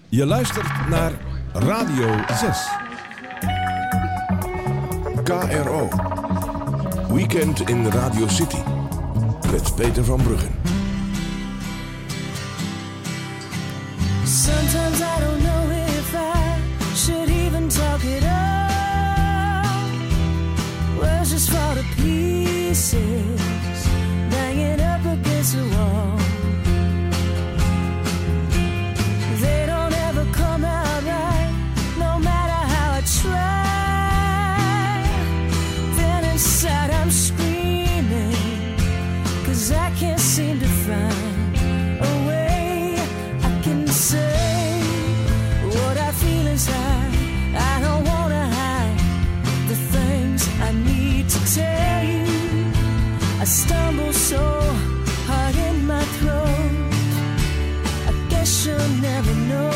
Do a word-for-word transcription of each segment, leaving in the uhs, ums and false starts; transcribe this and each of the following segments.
Je luistert naar Radio zes. K R O. Weekend in Radio City. Met Peter van Bruggen. Sometimes I don't know if I should even talk it up. Words just fall to pieces, banging up against the wall. They don't ever come out right, no matter how I try. Then inside I'm screaming, 'cause I can't seem to find a way I can say what I feel inside. I don't wanna hide the things I need to tell you. I stumble so hard in my throat, I guess you'll never know.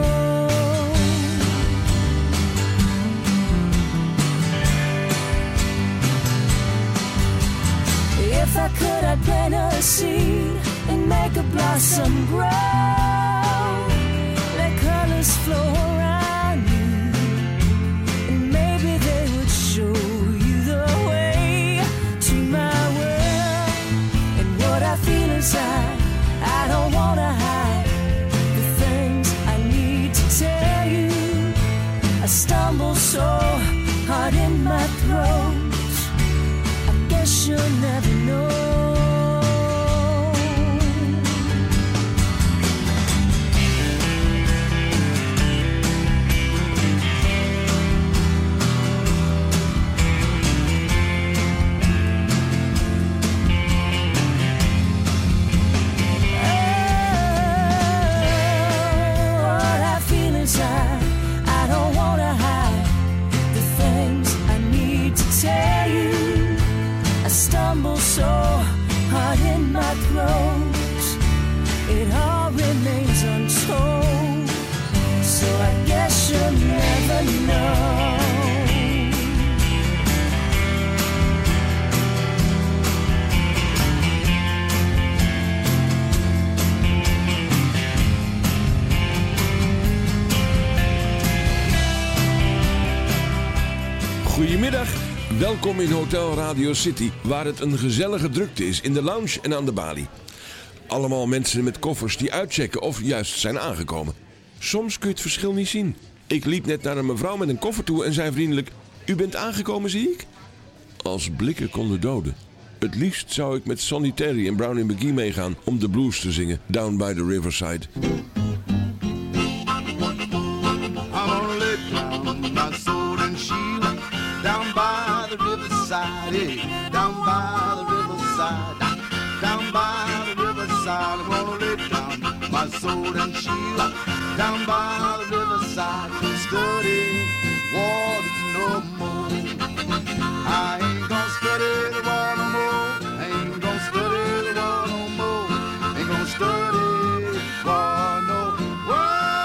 If I could, I'd plant a seed and make a blossom grow. Let colors flow around you, and maybe they would show you the way to my world. And what I feel inside, I don't wanna hide the things I need to tell you. I stumble so hard in my throat, I guess you'll never know. So hard in my throat, it all remains untold. So I guess you'll never know. Goedemiddag. Welkom in Hotel Radio City, waar het een gezellige drukte is in de lounge en aan de balie. Allemaal mensen met koffers die uitchecken of juist zijn aangekomen. Soms kun je het verschil niet zien. Ik liep net naar een mevrouw met een koffer toe en zei vriendelijk: "U bent aangekomen, zie ik?" Als blikken konden doden. Het liefst zou ik met Sonny Terry en Brownie McGee meegaan om de blues te zingen, Down by the Riverside. Hey, down by the riverside, down by the riverside, I'm gonna lay down my sword and shield. Down by the riverside, study water no more. I ain't gonna study the water no more. I ain't gonna study the water no more. Ain't gonna study water no more.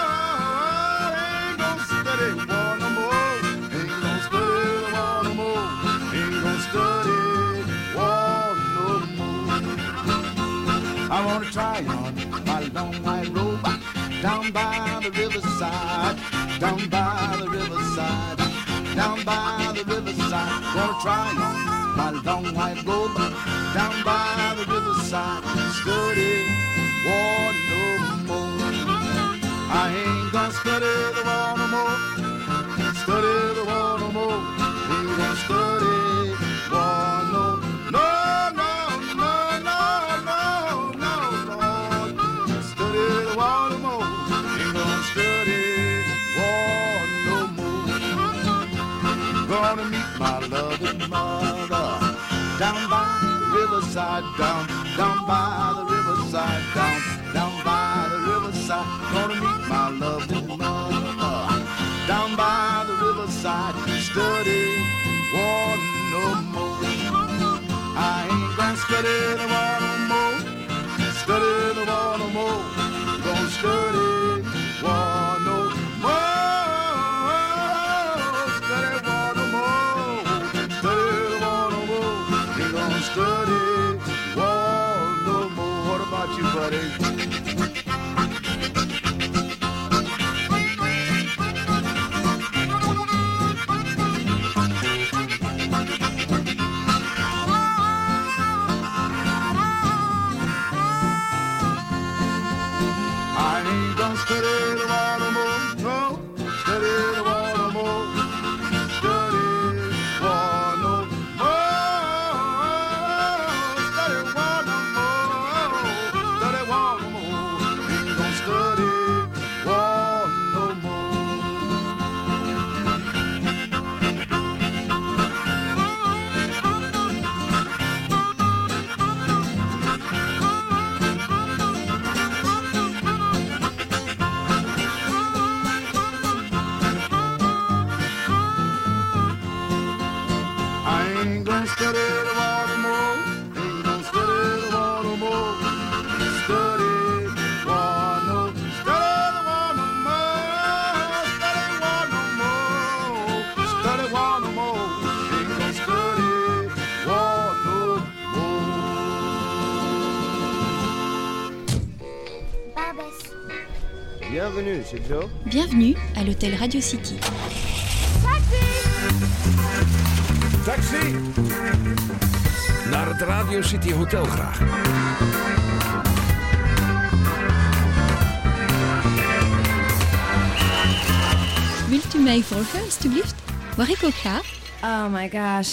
Ain't gonna study water no more. Ain't gonna study the water no more. Ain't gonna study water no more. I wanna try on my long white robe down by the riverside, down by the riverside, down by the riverside. Wanna try on my long white robe down by the riverside, study war no more. I ain't gonna study the war no more, study the war no more. Ain't gonna study war no more. Gonna meet my loving mother down by the riverside, down, down by the riverside, down, down by the riverside. Gonna meet my loving mother down by the riverside, study war no more. I ain't gonna study the war no more, study the war no more. Gonna study war no more. Study war no more. What about you, buddy? Bienvenue, c'est Joe. Bienvenue à l'hôtel Radio City. Taxi! Naar het Radio City Hotel graag. Wilt u mij volgen, alstublieft? Waar ik ook ga? Oh my gosh.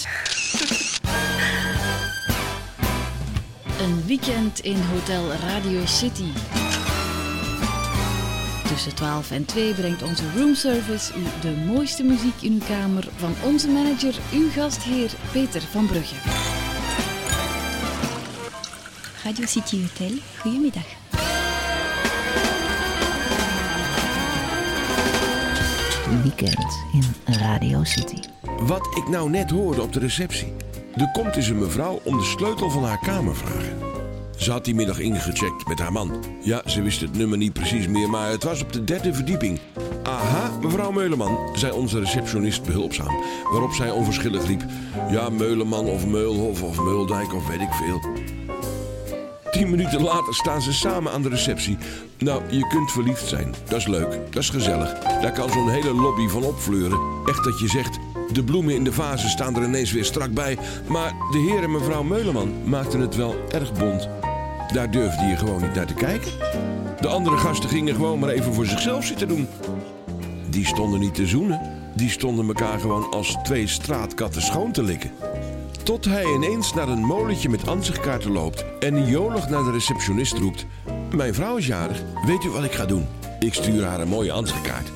Een weekend in Hotel Radio City. Tussen twaalf en twee brengt onze roomservice u de mooiste muziek in uw kamer van onze manager, uw gastheer Peter van Brugge. Radio City Hotel, goedemiddag. Weekend in Radio City. Wat ik nou net hoorde op de receptie. Er komt eens een mevrouw om de sleutel van haar kamer vragen. Ze had die middag ingecheckt met haar man. Ja, ze wist het nummer niet precies meer, maar het was op de derde verdieping. Aha, mevrouw Meuleman, zei onze receptionist behulpzaam. Waarop zij onverschillig riep. Ja, Meuleman of Meulhof of Meuldijk of weet ik veel. Tien minuten later staan ze samen aan de receptie. Nou, je kunt verliefd zijn. Dat is leuk, dat is gezellig. Daar kan zo'n hele lobby van opfleuren. Echt dat je zegt, de bloemen in de vazen staan er ineens weer strak bij. Maar de heer en mevrouw Meuleman maakten het wel erg bont. Daar durfde je gewoon niet naar te kijken. De andere gasten gingen gewoon maar even voor zichzelf zitten doen. Die stonden niet te zoenen. Die stonden elkaar gewoon als twee straatkatten schoon te likken. Tot hij ineens naar een molentje met ansichtkaarten loopt en jolig naar de receptionist roept. Mijn vrouw is jarig, weet u wat ik ga doen? Ik stuur haar een mooie ansichtkaart.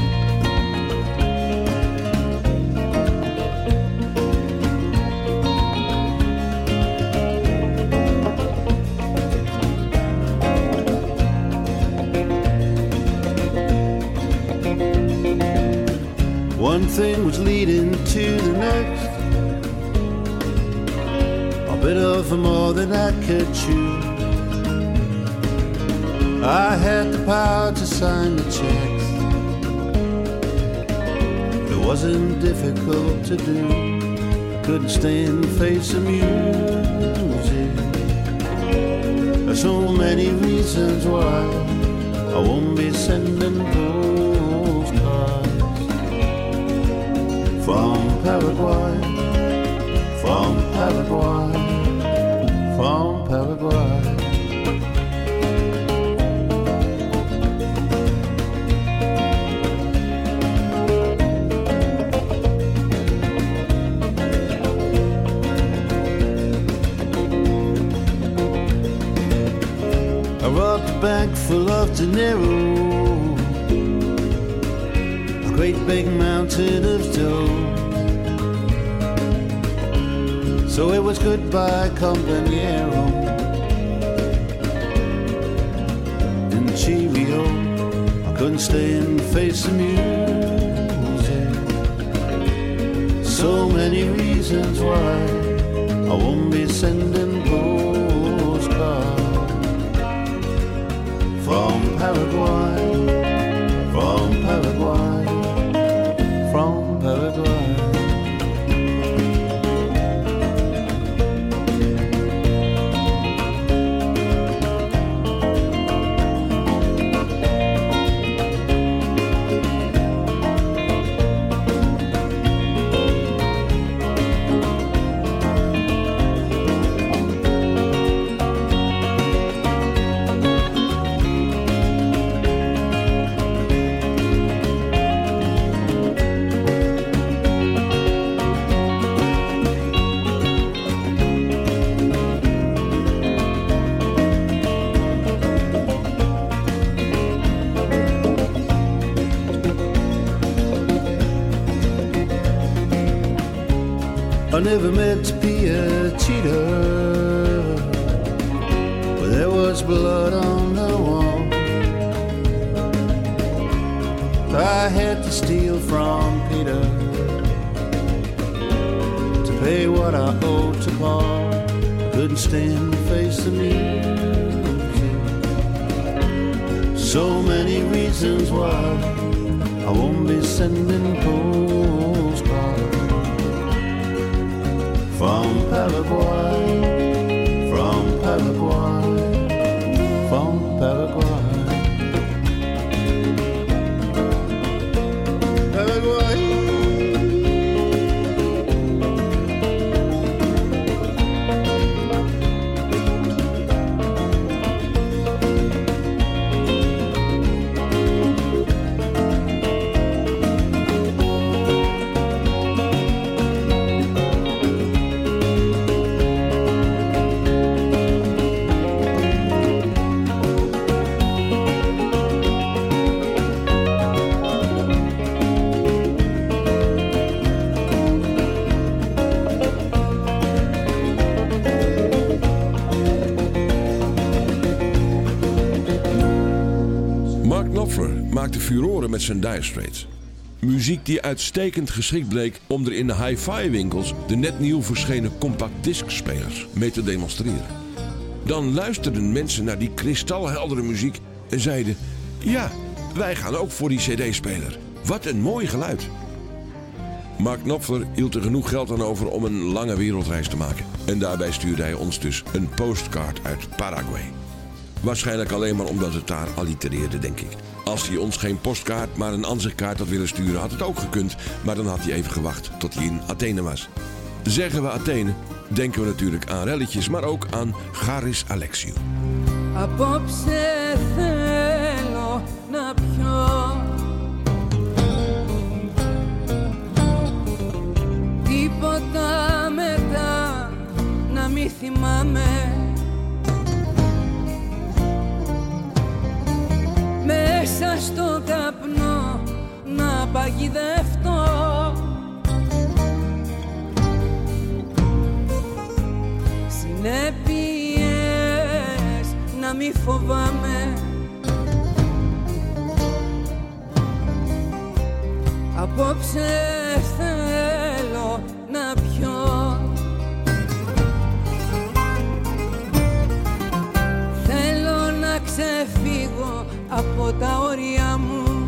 One thing was leading to the next. A bit of more than I could chew. I had the power to sign the checks. It wasn't difficult to do. Couldn't stand the face of music. There's so many reasons why I won't be sending postcards from Paraguay, from Paraguay, from Paraguay. I robbed a bank full of dinero, a great big mountain of dough. So it was goodbye, compañero, and cheerio. I couldn't stand the face of music. So many reasons why I won't be sending postcards from Paraguay, from Paraguay, from Paraguay. I never meant to be a cheater, but there was blood on the wall. I had to steal from Peter to pay what I owed to Paul. I couldn't stand the face of music. So many reasons why I won't be sending postcards from Paraguay, from Paraguay, from Paraguay. furoren met zijn Dire Straits. Muziek die uitstekend geschikt bleek om er in de hi-fi winkels de net nieuw verschenen compact discspelers mee te demonstreren. Dan luisterden mensen naar die kristalheldere muziek en zeiden: ja, wij gaan ook voor die cd-speler. Wat een mooi geluid. Mark Knopfler hield er genoeg geld aan over om een lange wereldreis te maken. En daarbij stuurde hij ons dus een postcard uit Paraguay. Waarschijnlijk alleen maar omdat het daar allitereerde, denk ik. Als hij ons geen postkaart, maar een ansichtkaart had willen sturen, had het ook gekund. Maar dan had hij even gewacht tot hij in Athene was. Zeggen we Athene, denken we natuurlijk aan relletjes, maar ook aan Charis Alexiou. Απόψε θέλω να πιω τίποτα μετά να μη θυμάμαι. Μέσα στο καπνό να παγιδευτώ. Συνέπειες να μη φοβάμαι. Απόψε θέλω να πιω. Θέλω να ξεφύγω από τα όρια μου.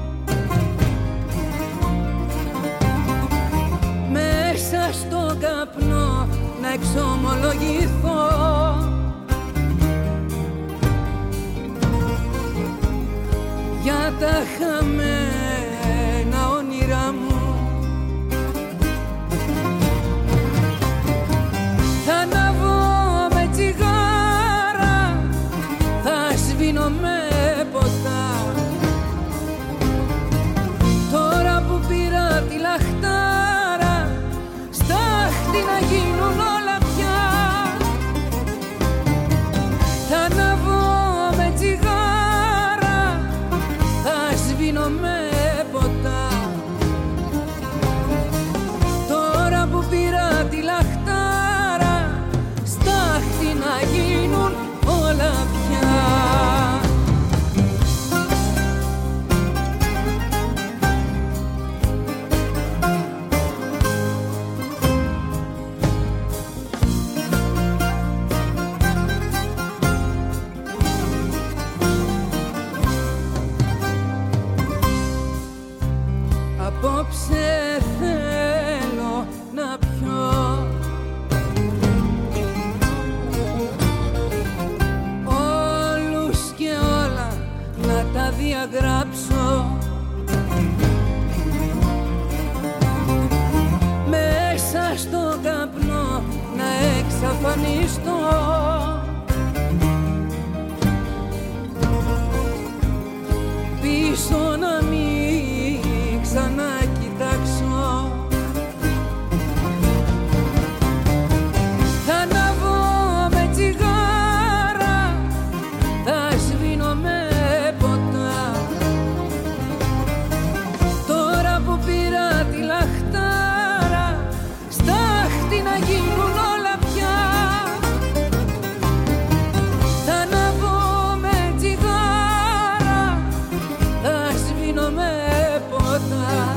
Μέσα στο καπνό να εξομολογηθώ. Για τα χαμένα όνειρά μου. Θα αναβώ με τσιγάρα, θα σβήνω με ποτά. Τώρα που πήρα τη λαχτάρα, στάχτη να γίνουν όλα πια. Θα αναβώ με τσιγάρα, θα σβήνω με ποτά. Τώρα που πήρα τη λαχτάρα, στάχτη να γίνουν όλα πια. Απόψε θέλω να πιω. Όλους και όλα να τα διαγράψω. Μέσα στο καπνό να εξαφανιστώ. Πίσω να μην ξανακοιτάξω. Θα αναβώ με τσιγάρα, θα σβήνω με ποτά. Τώρα που πήρα τη λαχτάρα, στάχτη να γίνουν όλα πια. Θα αναβώ με τσιγάρα, θα σβήνω με ποτά.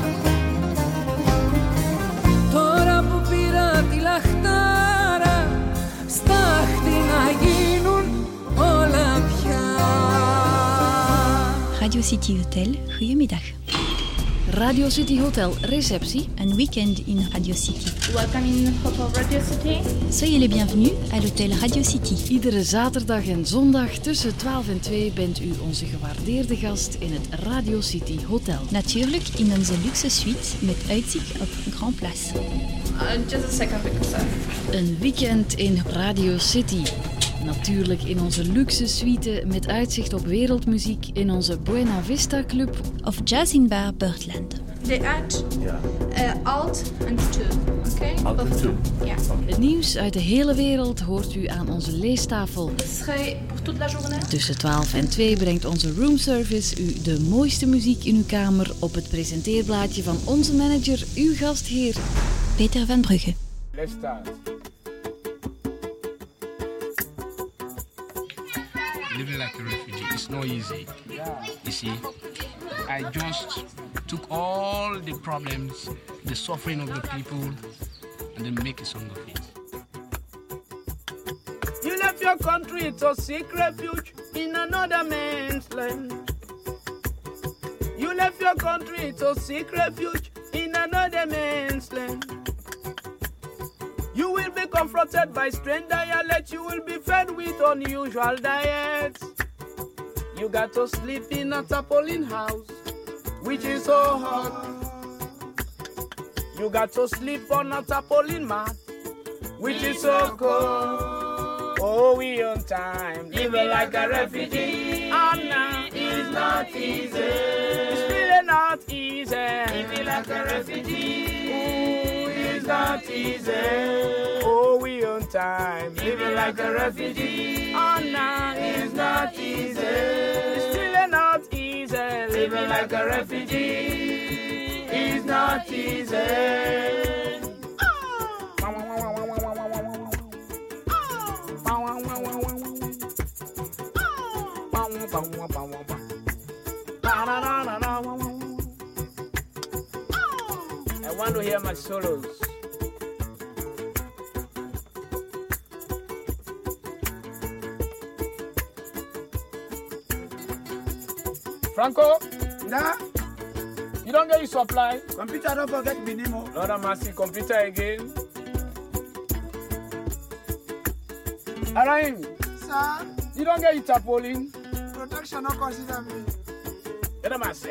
Τώρα που πήρα τη λαχτάρα, στάχτη να γίνουν όλα πια. Radio City Hotel, goedemiddag. Radio City Hotel réceptie. Un week-end in Radio City. Welcome in Hotel Radio City. Soyez les bienvenus à l'hôtel Radio City. Iedere zaterdag en zondag tussen twaalf en twee bent u onze gewaardeerde gast in het Radio City Hotel. Natuurlijk in onze luxe suite met uitzicht op Grand Place. Uh, just a second because uh, Een weekend in Radio City. Natuurlijk in onze luxe suite met uitzicht op wereldmuziek in onze Buena Vista Club. Of jazz in bar Birdland. they add Ja. uh, alt and two. Okay? Alt and Both of two. them. Yeah. Het nieuws uit de hele wereld hoort u aan onze leestafel. Serait pour toute la journée. Tussen twaalf en twee brengt onze roomservice u de mooiste muziek in uw kamer op het presenteerblaadje van onze manager, uw gastheer Peter van Brugge. Living like a refugee, it's not easy. You see, I just took all the problems, the suffering of the people, and then make a song of it. You left your country to seek refuge in another man's land. You left your country to seek refuge in another man's land. You will be confronted by strange dialect. You will be fed with unusual diets. You got to sleep in a tarpaulin house, which is so hot. You got to sleep on a tarpaulin mat, which is so cold. Oh, we on time, living like a refugee. And now it's not easy. It's really not easy. Living like a refugee. Ooh, it's not easy. Oh, we on time, living like a refugee. And now it's not easy. It's really not easy. Living like a refugee is not easy. I want to hear my solos. Franco? Nah. You don't get your supply? Computer, don't forget me anymore. Lord have mercy, computer again. Araim. Sir? You don't get your tarpaulin? Protection, not consider me. Lord have mercy.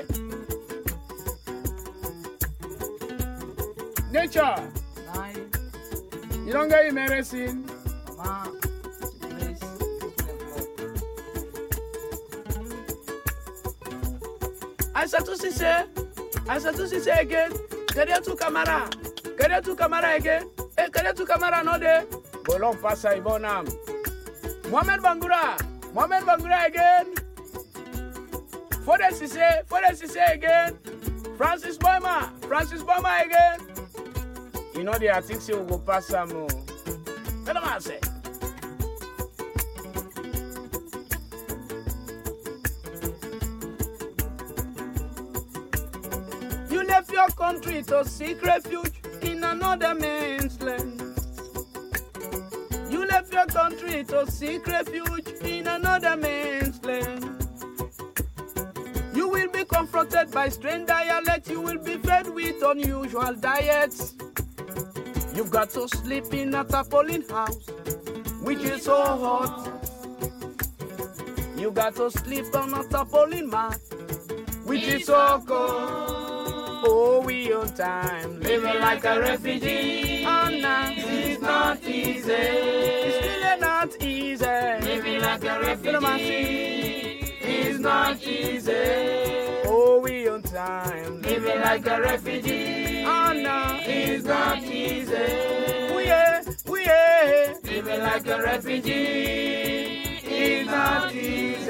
Nature. Nine. You don't get your medicine? Mama. Please. I said to say, I said to say again. Kere tu camera. Kere tu camera again. Eh, kere tu camera no de. Bolong pasa ibonam. Mohamed Bangura. Mohamed Bangura again. Fode Sise. Fode Sise again. Francis Boima. Francis Boima again. You know the artists will go past some more. What am I say? You left your country to seek refuge in another man's land. You left your country to seek refuge in another man's land. You will be confronted by strange dialect. You will be fed with unusual diets. You've got to sleep in a tarpaulin house, which is so hot. You got to sleep on a tarpaulin mat, which is so cold. Oh, we on time, living like a refugee. Oh, now it's not easy. It's really not easy. Living like a refugee is not easy. Oh, we on time, living like a refugee. Oh, no, it's not easy. We are, we are living like a refugee. It's not easy.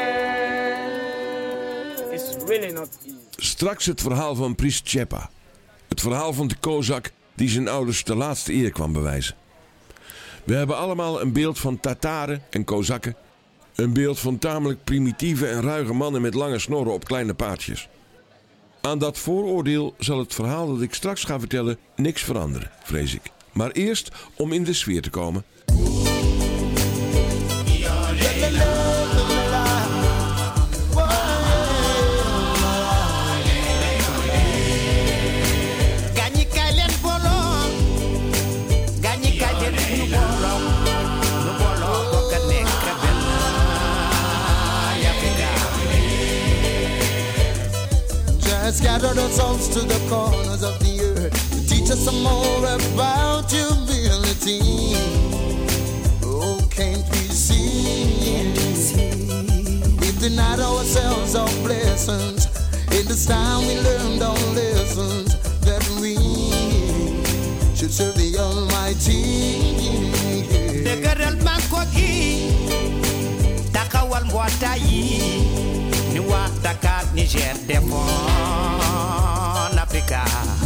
It's really not easy. Straks het verhaal van Priest Tjepa. Het verhaal van de kozak die zijn ouders de laatste eer kwam bewijzen. We hebben allemaal een beeld van Tataren en kozakken. Een beeld van tamelijk primitieve en ruige mannen met lange snorren op kleine paardjes. Aan dat vooroordeel zal het verhaal dat ik straks ga vertellen niks veranderen, vrees ik. Maar eerst om in de sfeer te komen. Scatter the souls to the corners of the earth to teach us some more about humility. Oh, can't we see? We've denied ourselves our blessings. In this time we learned our lessons that we should serve the Almighty. Degaral Mankoki, Takawal Mwatayi. Niwa Dakar, Niger, Devon, Africa.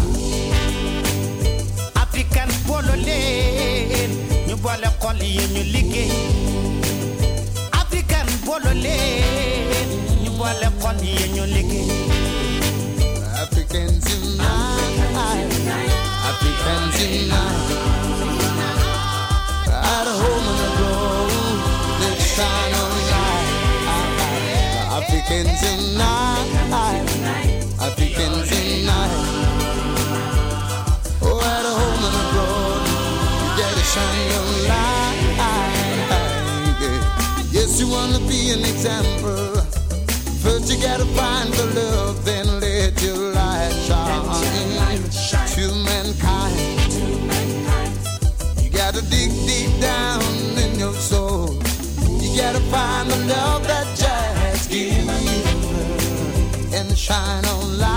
African Bololé, ñu boole xol yi ñu liggéey. African Bololé, ñu boole xol yi ñu liggéey. Africans unite, Africans unite. At home and abroad, let's shine on light. Africans unite, Africans unite. Oh, at home and abroad, you gotta shine your light. Yes, you wanna be an example. First you gotta find the love, then let your light shine to mankind. You gotta dig deep down in your soul. You gotta find the love that just gives and shine on light.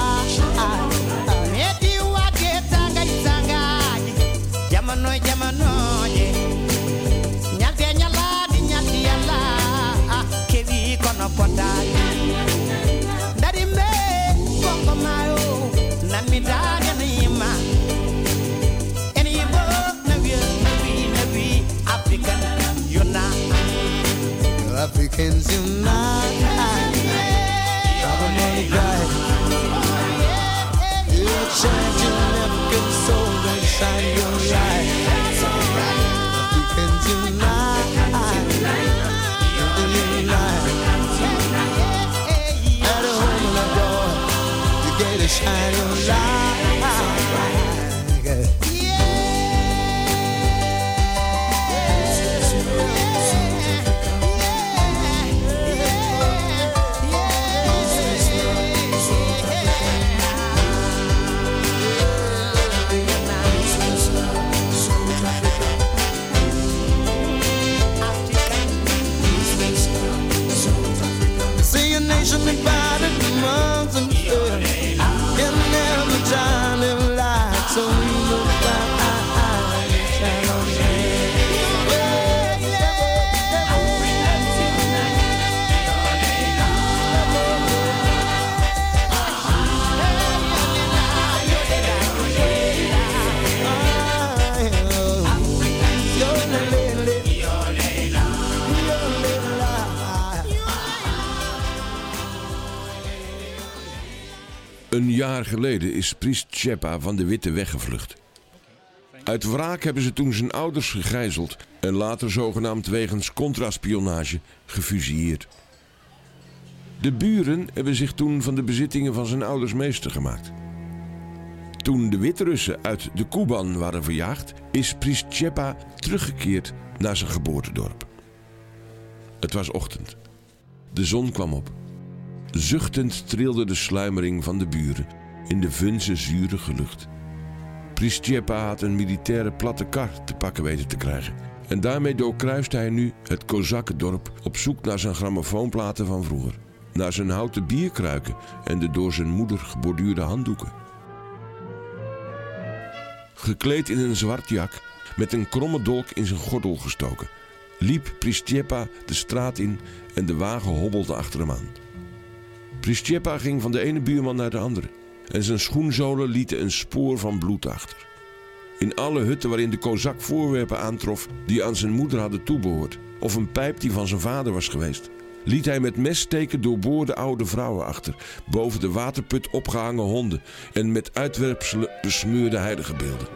Jamano, jamano, nyate nyala, di nyati yala, kevi kono potai. Dari me, koko mayo, nami danya nima. Eni bo, nabi, nabi, nabi, African unite. Africans unite. Drop a money right. You change your African soul and shine your light. Africans unite. Unite. At home and abroad, you gotta shine your light. Divided among themselves can never shine their light, so we look back and shine on Een jaar geleden is Priest Tjepa van de Witte weggevlucht. Uit wraak hebben ze toen zijn ouders gegijzeld en later zogenaamd wegens contraspionage gefusilleerd. De buren hebben zich toen van de bezittingen van zijn ouders meester gemaakt. Toen de Wit-Russen uit de Kuban waren verjaagd, is Priest Tjepa teruggekeerd naar zijn geboortedorp. Het was ochtend. De zon kwam op. Zuchtend trilde de sluimering van de buren in de vunze zurige lucht. Priest Tjepa had een militaire platte kar te pakken weten te krijgen. En daarmee doorkruiste hij nu het Kozakkendorp op zoek naar zijn grammofoonplaten van vroeger. Naar zijn houten bierkruiken en de door zijn moeder geborduurde handdoeken. Gekleed in een zwart jak, met een kromme dolk in zijn gordel gestoken, liep Priest Tjepa de straat in en de wagen hobbelde achter hem aan. Priest Tjepa ging van de ene buurman naar de andere en zijn schoenzolen lieten een spoor van bloed achter. In alle hutten waarin de kozak voorwerpen aantrof die aan zijn moeder hadden toebehoord, of een pijp die van zijn vader was geweest, liet hij met messteken doorboorde oude vrouwen achter, boven de waterput opgehangen honden en met uitwerpselen besmeurde heiligenbeelden.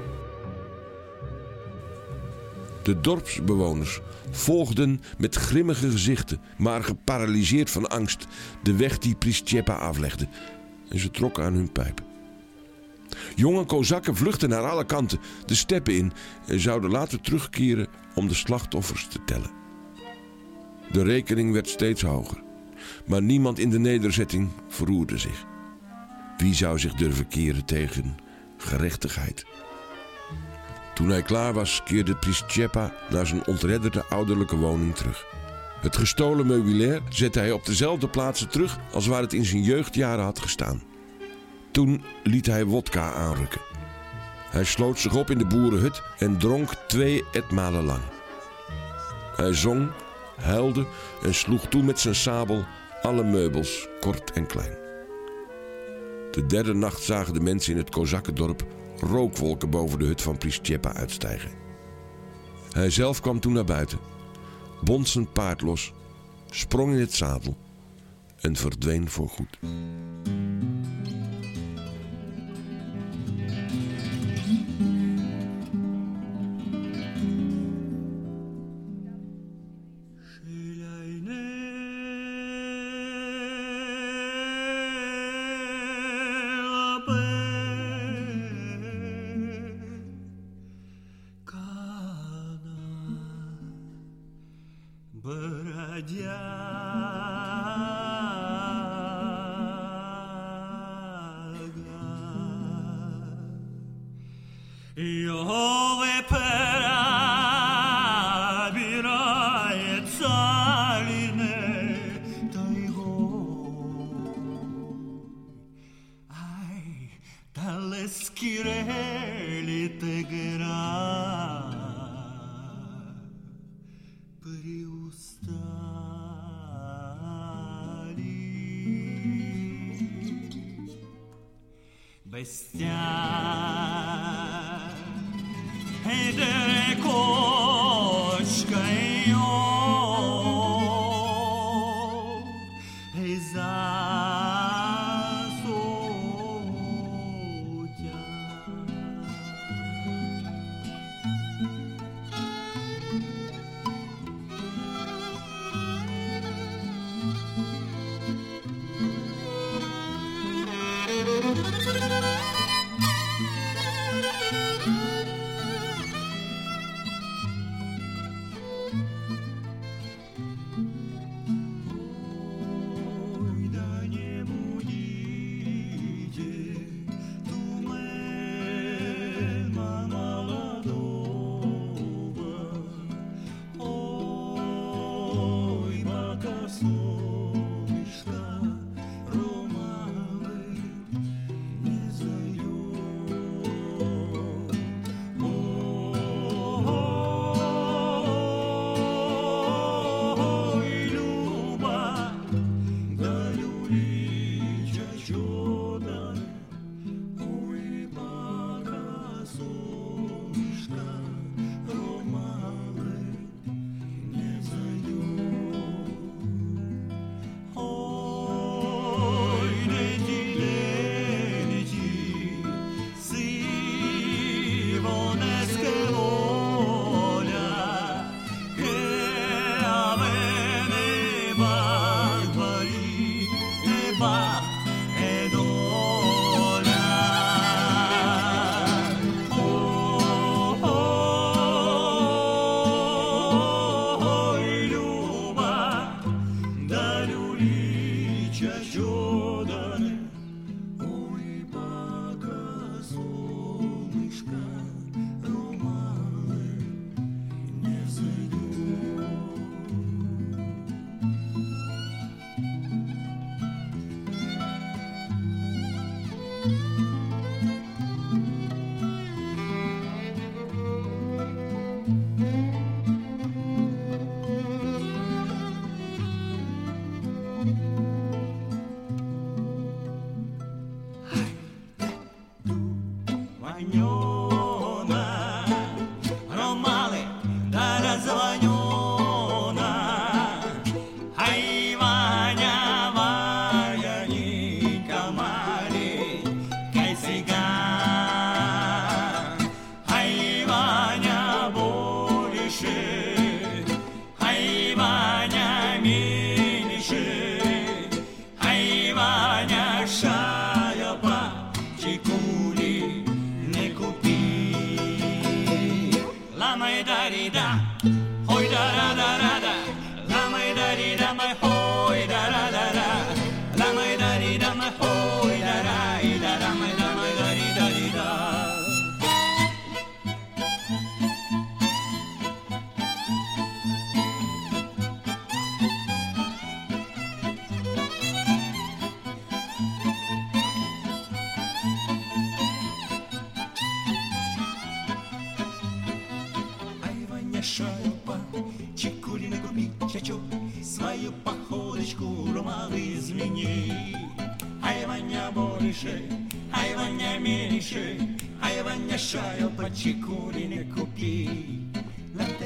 De dorpsbewoners volgden met grimmige gezichten, maar geparalyseerd van angst, de weg die Priest Tjepa aflegde. En ze trokken aan hun pijp. Jonge kozakken vluchtten naar alle kanten de steppen in en zouden later terugkeren om de slachtoffers te tellen. De rekening werd steeds hoger, maar niemand in de nederzetting verroerde zich. Wie zou zich durven keren tegen gerechtigheid? Toen hij klaar was, keerde Priest Tjepa naar zijn ontredderde ouderlijke woning terug. Het gestolen meubilair zette hij op dezelfde plaatsen terug als waar het in zijn jeugdjaren had gestaan. Toen liet hij wodka aanrukken. Hij sloot zich op in de boerenhut en dronk twee etmalen lang. Hij zong, huilde en sloeg toe met zijn sabel alle meubels, kort en klein. De derde nacht zagen de mensen in het Kozakkendorp rookwolken boven de hut van Priest Tjepa uitstijgen. Hij zelf kwam toen naar buiten, bond zijn paard los, sprong in het zadel, en verdween voorgoed.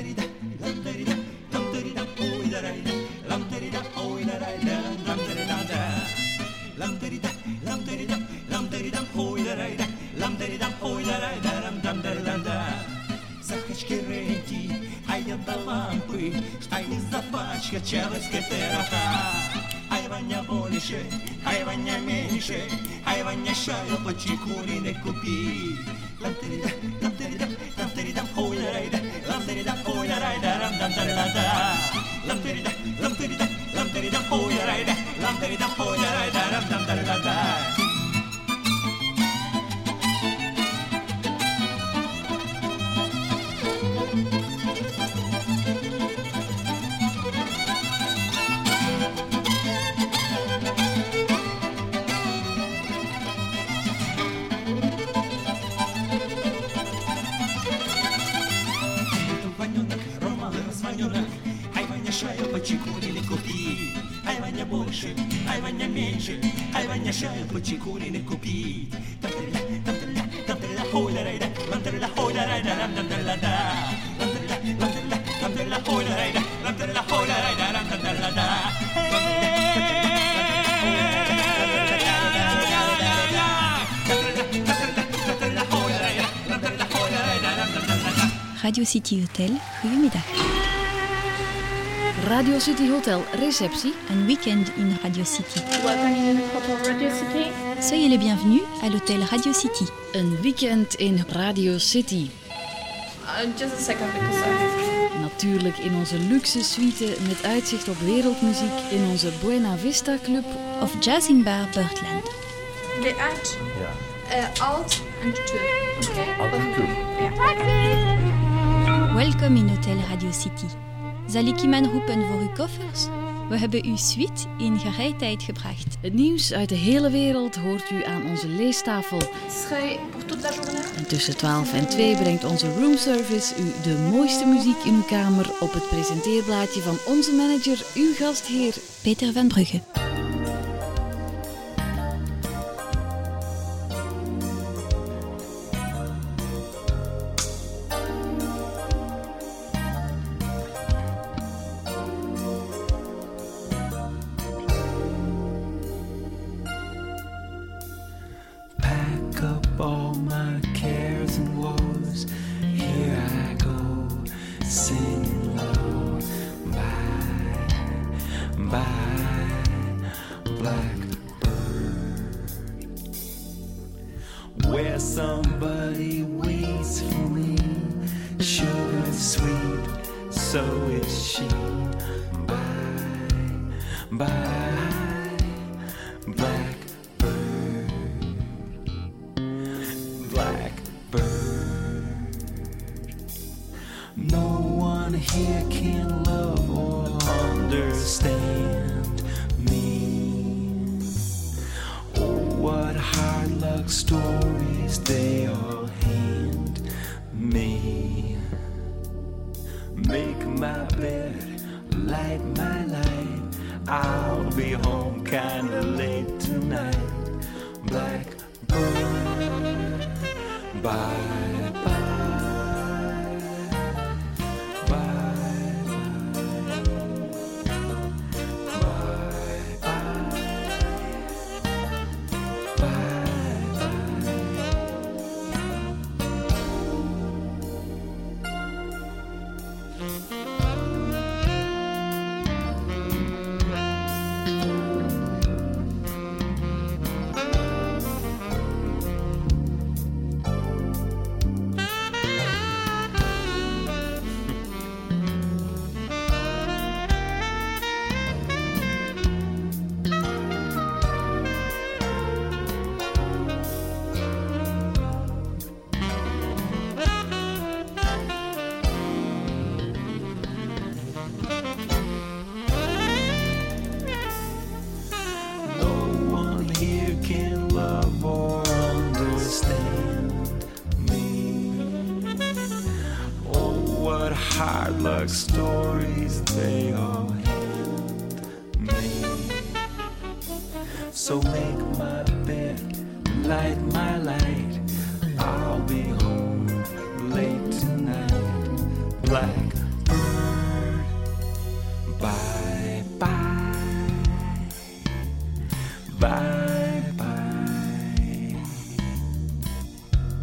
Lam dam oi da dam dam da da da. Захачкирети, айда до лампы, штайны запачка, челочка тераха. Ай, Ваня больше, ай, Ваня меньше, ай, Ваня шаю по чекури не купи. Lam-tiri-da, lam-tiri-da, lam-tiri-dam, ой да lam-tiri-dam, ой да дам дам да да да. Lam-tiri-da, lam-tiri-da, lam-tiri-dam, ой да lam-tiri-dam, ой да дам дам да да да. Ай, Ваня меньше, ай, Ваня шаю по чекури не купи. Там-тери-да, там-тери-да, там-тери-да, ой да да, lam-tiri-da, ой да да, lam-dam-da-da-da. Lam-tiri-da, lam-tiri-da, lam-tiri-da, ой да да, lam-tiri-da, ой да да, lam-dam-da-da-da. Radio City Hotel, goedemiddag. Radio City Hotel, receptie. Un week-end in Radio City. Welcome in Hotel Radio City. Soyez les bienvenus à l'hôtel Radio City. Een weekend in Radio City. Uh, just a second because I... Natuurlijk in onze luxe suite met uitzicht op wereldmuziek in onze Buena Vista Club. Of Jazzing Bar Birdland. The act. Ja. Uh, alt and two. Okay. Alt en two. Yeah. Welkom in Hotel Radio City. Zal ik iemand roepen voor uw koffers? We hebben uw suite in gereedheid gebracht. Het nieuws uit de hele wereld hoort u aan onze leestafel. Serait pour toute la journée. En tussen twaalf en twee brengt onze roomservice u de mooiste muziek in uw kamer op het presenteerblaadje van onze manager, uw gastheer Peter van Brugge. Where somebody waits for me, sugar sweet, so is she. Bye, bye, blackbird, blackbird. No one here can love or understand me. Oh, what hard luck stories they all hand me. Make my bed, light my light, I'll be home kinda late tonight. Blackbird, bye bye, bye bye, bye bye. Hard luck stories they all hand me. So make my bed, light my light, I'll be home late tonight. Blackbird, bye bye, bye bye.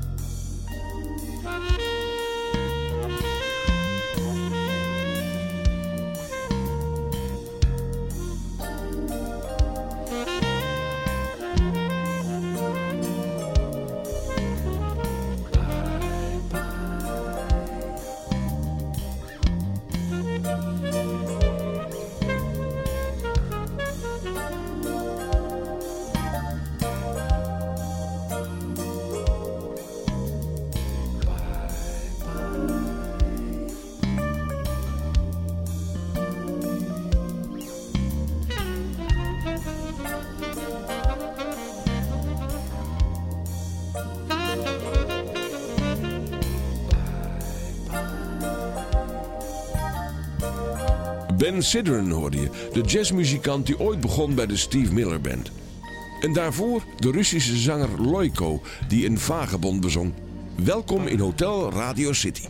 Ben Sidran hoorde je, de jazzmuzikant die ooit begon bij de Steve Miller Band. En daarvoor de Russische zanger Loiko, die een vagebond bezong. Welkom in Hotel Radio City.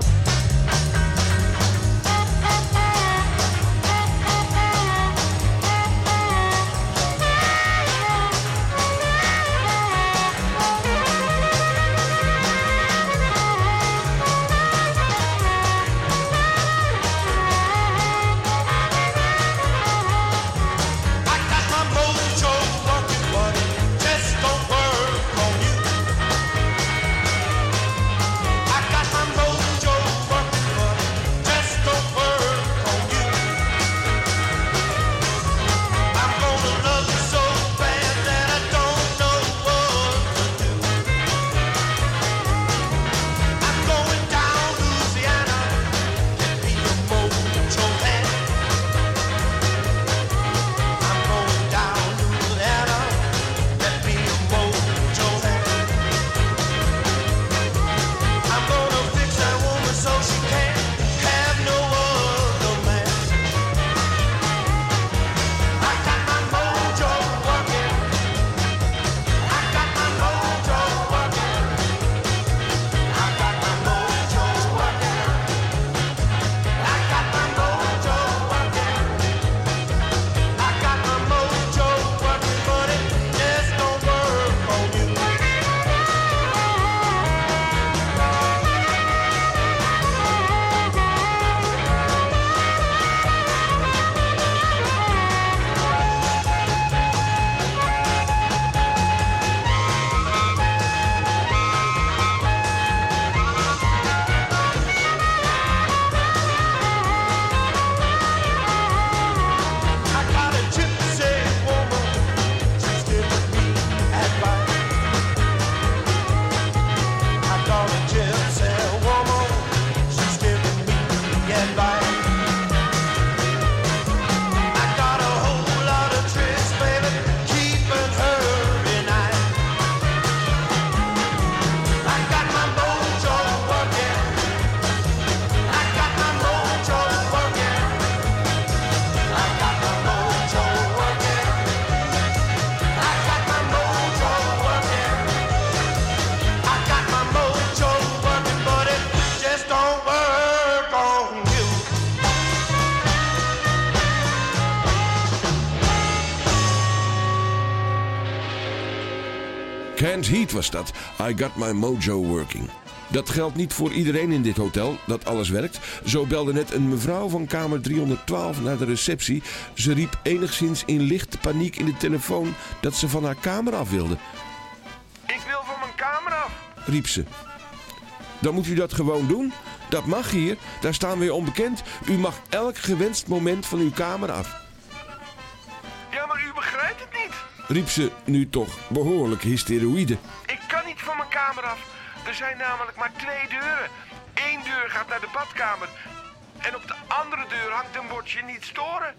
Canned Heat was dat. I got my mojo working. Dat geldt niet voor iedereen in dit hotel, dat alles werkt. Zo belde net een mevrouw van kamer driehonderdtwaalf naar de receptie. Ze riep enigszins in lichte paniek in de telefoon dat ze van haar kamer af wilde. Ik wil van mijn kamer af, riep ze. Dan moet u dat gewoon doen. Dat mag hier, daar staan we onbekend. U mag elk gewenst moment van uw kamer af. Ja, maar u begrijpt het niet, riep ze nu toch behoorlijk hysteroïde. Ik kan niet van mijn kamer af. Er zijn namelijk maar twee deuren. Eén deur gaat naar de badkamer. En op de andere deur hangt een bordje niet storen.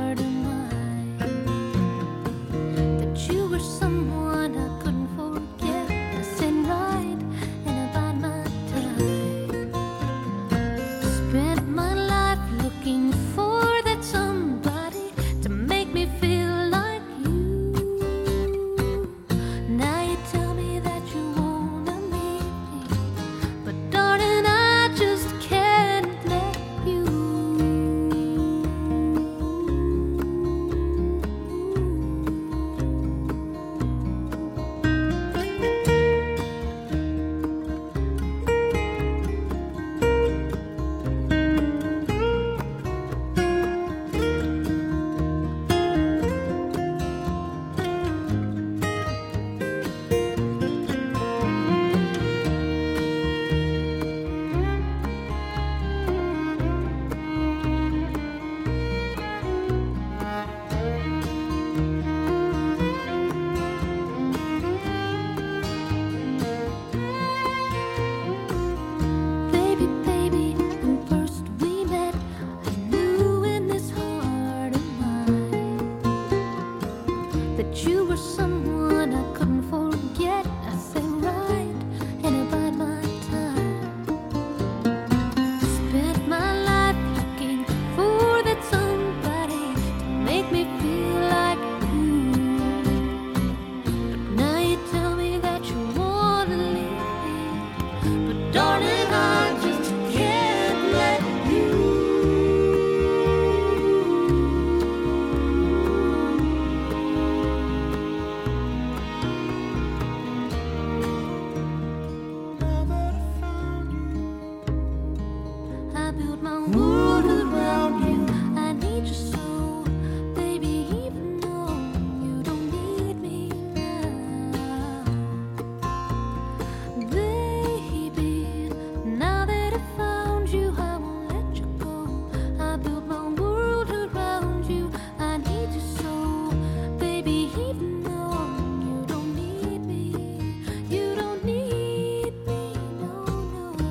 Someone I couldn't forget. you were someone I couldn't forget. I say right and I bide my time. Spent my life looking for that somebody to make me feel like you. But now you tell me that you wanna leave me. But darling, I just can't let you. I built my world around you. I need you so, baby, even though you don't need me now. Baby, now that I found you, I won't let you go. I built my world around you. I need you so, baby, even though you don't need me. You don't need me, no, no.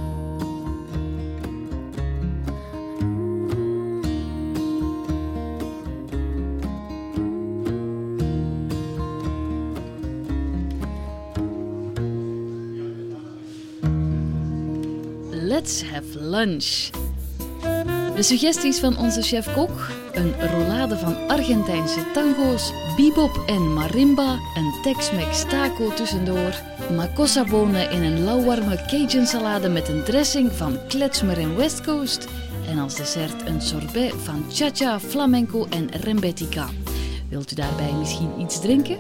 Let's have lunch. De suggesties van onze chef-kok: een rollade van Argentijnse tango's, bebop en marimba, een Tex-Mex taco tussendoor, makossa-bonen in een lauwwarme Cajun salade met een dressing van kletsmer en West Coast en als dessert een sorbet van cha-cha, flamenco en rembetica. Wilt u daarbij misschien iets drinken?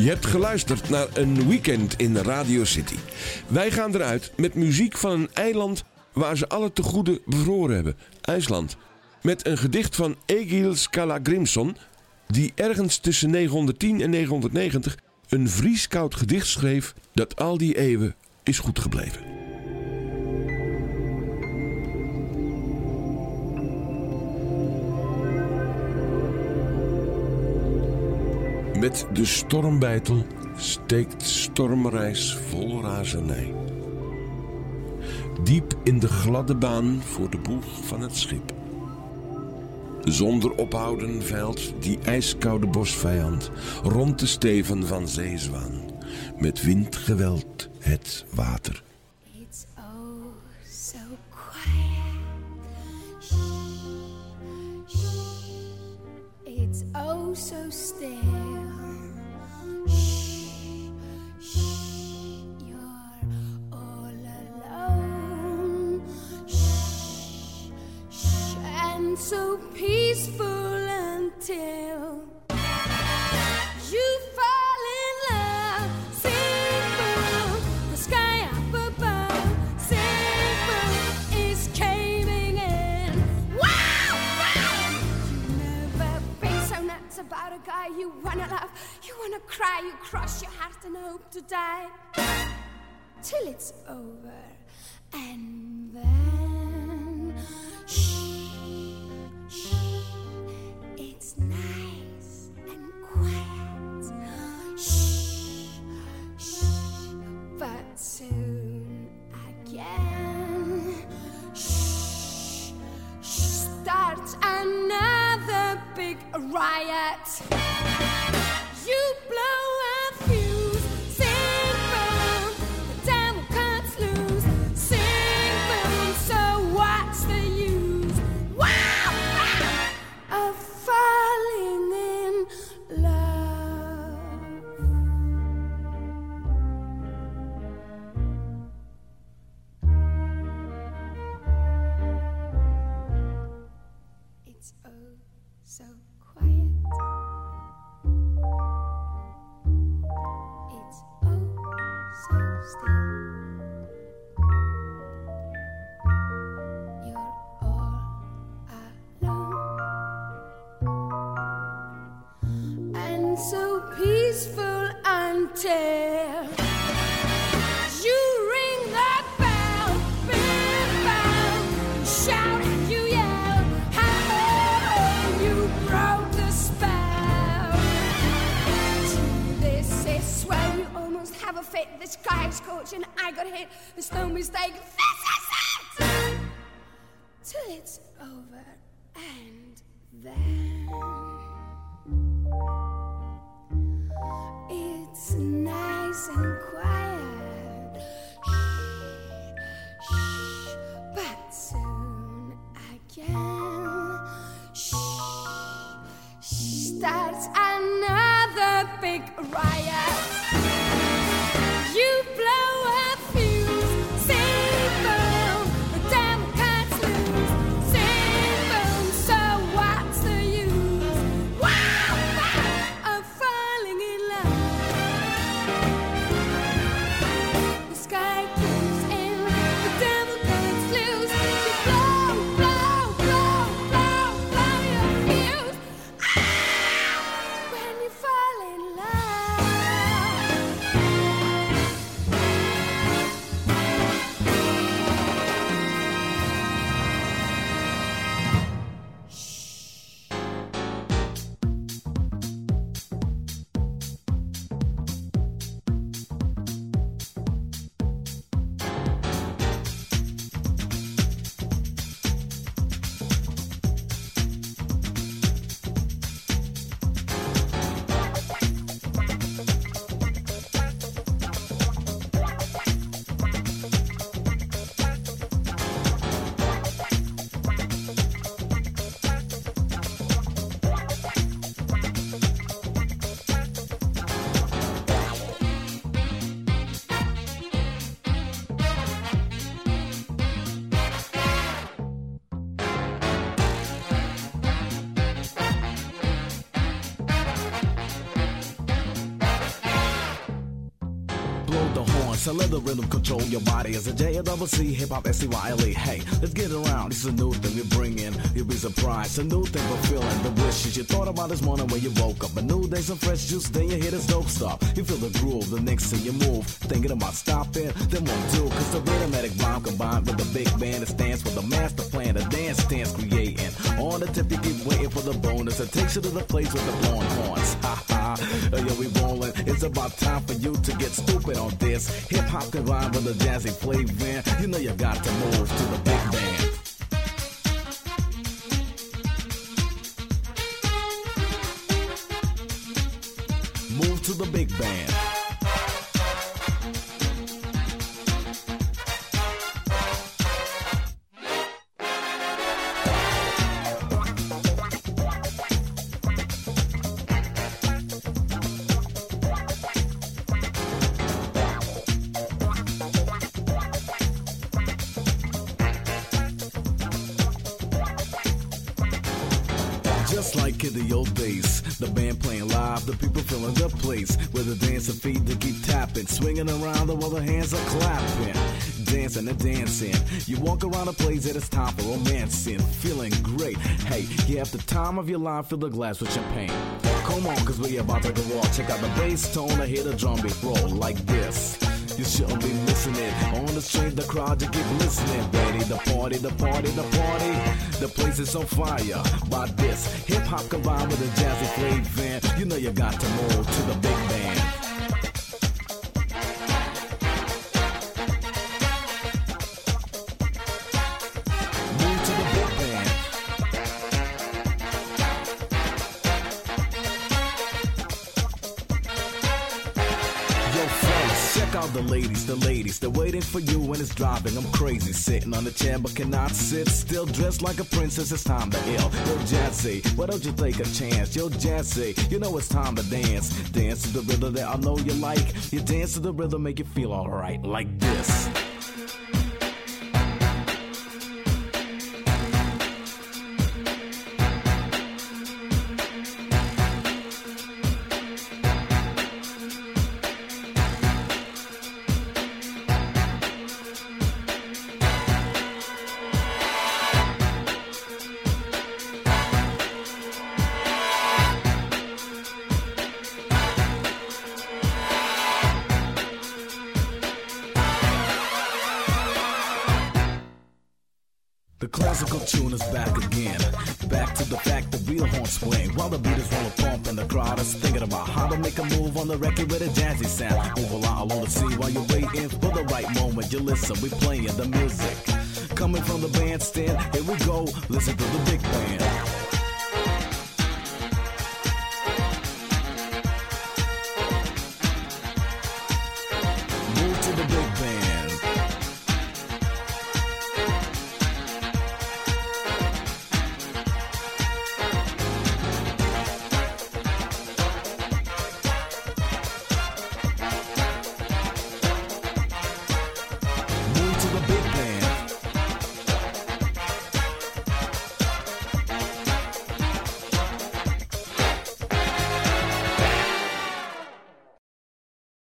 Je hebt geluisterd naar een weekend in Radio City. Wij gaan eruit met muziek van een eiland waar ze alle te goede bevroren hebben. IJsland. Met een gedicht van Egil Skallagrimsson, die ergens tussen negenhonderdtien en negenhonderdnegentig een vrieskoud gedicht schreef dat al die eeuwen is goed gebleven. Met de stormbeitel steekt stormreis vol razernij. Diep in de gladde baan voor de boeg van het schip. Zonder ophouden veilt die ijskoude bosvijand rond de steven van zeezwaan. Met windgeweld het water. It's oh so quiet. Shh, shh. It's oh so still. Shh, shh. You're all alone. Shh, shh. And so peaceful until you fall in love. Simple, the sky up above. Simple is caving in. Wow, wow. You never been so nuts about a guy you wanna love. You wanna cry, you cross your heart and hope to die till it's over, and then shh, shh. It's nice and quiet. Shh, shh. But soon again, shh, shh. Starts another big riot. You blow a fuse. Simple, the devil cuts loose. Simple, so what's the use? Wow, wow, of falling in love. It's oh so quiet. It's oh so still. You're all alone, and so peaceful until you ring that bell, big bell, shout and you yell, hello, you broke the spell. This is where you almost have a fit. The sky's scorching, I got hit. There's no mistake. This is it. Till it's over, and then it's nice and quiet. Shh, shh. But soon again, shh, shh. Starts another big riot. You blow a fuse. Simple, the devil cuts loose. Simple, so what's the use? Wow, wow, of falling in love. blow the horn, so let the rhythm control your body. As a J A double C, hip hop, S C Y L E. Hey, let's get around. This is a new thing we bring in. You'll be surprised. A new thing we're feeling. The wishes you thought about this morning when you woke up. A new day, some fresh juice, then you hear this dope stuff. You feel the groove, the next thing you move. Thinking about stopping, then one, two. Cause the rhythmatic bomb combined with the big band that stands for the master plan. The dance stands creating. On the tip, you keep waiting for the bonus. It takes you to the place with the blowing horns. Ha ha. Yo, we rolling. It's about time for you to get stupid on this. Hip hop combined with a jazzy flavor. You know you got to move to the big band. Move to the big band. Just like in the old days, the band playing live, the people filling the place. With the dancing feet to keep tapping, swinging around while the hands are clapping. Dancing and dancing, you walk around a place that it's time for romancing. Feeling great, hey, you have the time of your life, fill the glass with champagne. Come on, cause we about to go raw. Check out the bass tone, I hear the drum beat roll like this. You shouldn't be missing it. On the street, the crowd, you keep listening. Ready, the party, the party, the party. The place is on fire by this. Hip-hop combined with a jazzy flavor. You know you got to move to the big band. Move to the big band. Yo, fellas, check out the ladies, the ladies. They're waiting for you when it's driving. I'm crazy, sitting on the chair but cannot sit still. Dressed like a princess, it's time to ill. Yo, Jazzy, why don't you take a chance? Yo, Jazzy, you know it's time to dance. Dance to the rhythm that I know you like. You dance to the rhythm, make you feel alright, like this. The classical tune is back again. Back to the fact the real horn swing. While the beat is rolling pump and the crowd is thinking about how to make a move on the record with a jazzy sound. Move along along the sea while you're waiting for the right moment. You listen, we playing the music. Coming from the bandstand, here we go. Listen to the big band.